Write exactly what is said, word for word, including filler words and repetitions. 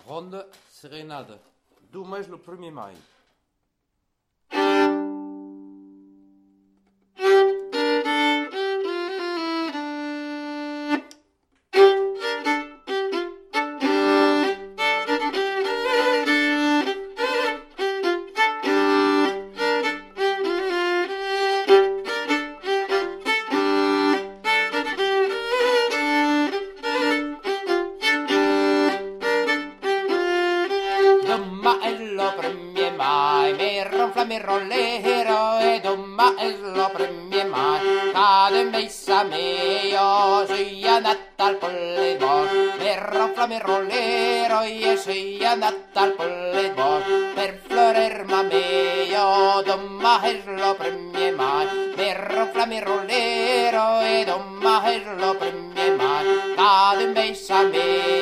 Ronda Serenada. Dumais lo premier mai. Dumma è lo premier mai, mi ronfla mi rollero e dumma è lo premier mai. Cade in messa mio, sei andata al polledor, mi ronfla mi rollero e sei andata al polledor. Per florerma mio, dumma è lo premier mai, mi ronfla mi rollero e dumma è lo premier mai. Cade in messa mio.